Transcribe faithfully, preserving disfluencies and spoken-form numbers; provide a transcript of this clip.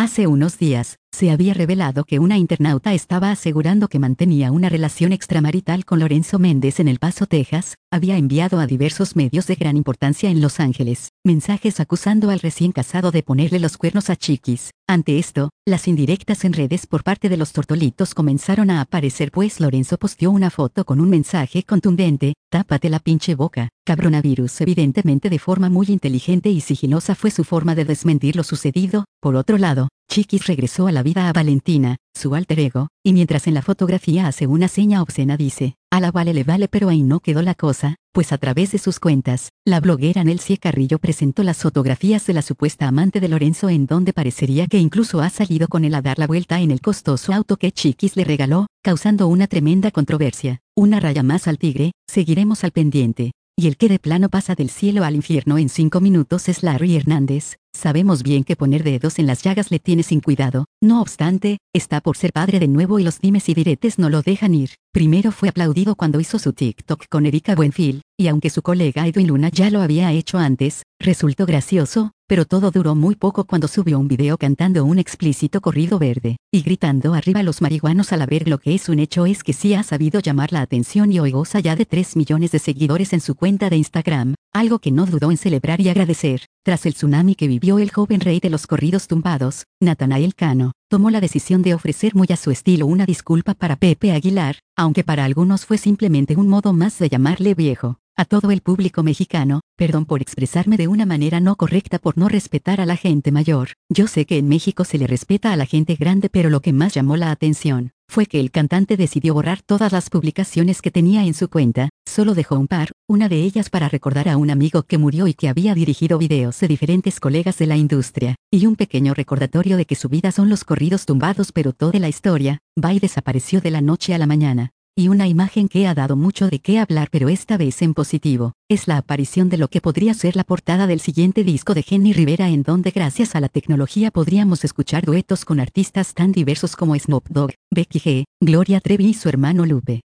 Hace unos días, se había revelado que una internauta estaba asegurando que mantenía una relación extramarital con Lorenzo Méndez en El Paso, Texas. Había enviado a diversos medios de gran importancia en Los Ángeles mensajes acusando al recién casado de ponerle los cuernos a Chiquis. Ante esto, las indirectas en redes por parte de los tortolitos comenzaron a aparecer, pues Lorenzo posteó una foto con un mensaje contundente: tápate la pinche boca, cabronavirus. Evidentemente, de forma muy inteligente y sigilosa fue su forma de desmentir lo sucedido. Por otro lado, Chiquis regresó a la vida a Valentina, su alter ego, y mientras en la fotografía hace una seña obscena dice: a la vale le vale, pero ahí no quedó la cosa, pues a través de sus cuentas, la bloguera Nelsie Carrillo presentó las fotografías de la supuesta amante de Lorenzo, en donde parecería que incluso ha salido con él a dar la vuelta en el costoso auto que Chiquis le regaló, causando una tremenda controversia. Una raya más al tigre, seguiremos al pendiente. Y el que de plano pasa del cielo al infierno en cinco minutos es Larry Hernández. Sabemos bien que poner dedos en las llagas le tiene sin cuidado. No obstante, está por ser padre de nuevo y los dimes y diretes no lo dejan ir. Primero fue aplaudido cuando hizo su TikTok con Erika Buenfil, y aunque su colega Edwin Luna ya lo había hecho antes, resultó gracioso, pero todo duró muy poco cuando subió un video cantando un explícito corrido verde, y gritando arriba los marihuanos. Al ver lo que es un hecho es que sí ha sabido llamar la atención y hoy goza ya de tres millones de seguidores en su cuenta de Instagram, algo que no dudó en celebrar y agradecer. Tras el tsunami que vivió el joven rey de los corridos tumbados, Natanael Cano, tomó la decisión de ofrecer muy a su estilo una disculpa para Pepe Aguilar, aunque para algunos fue simplemente un modo más de llamarle viejo. A todo el público mexicano, perdón por expresarme de una manera no correcta por no respetar a la gente mayor. Yo sé que en México se le respeta a la gente grande, pero lo que más llamó la atención fue que el cantante decidió borrar todas las publicaciones que tenía en su cuenta. Solo dejó un par, una de ellas para recordar a un amigo que murió y que había dirigido videos de diferentes colegas de la industria, y un pequeño recordatorio de que su vida son los corridos tumbados, pero toda la historia va y desapareció de la noche a la mañana. Y una imagen que ha dado mucho de qué hablar, pero esta vez en positivo, es la aparición de lo que podría ser la portada del siguiente disco de Jenni Rivera, en donde gracias a la tecnología podríamos escuchar duetos con artistas tan diversos como Snoop Dogg, Becky G, Gloria Trevi y su hermano Lupe.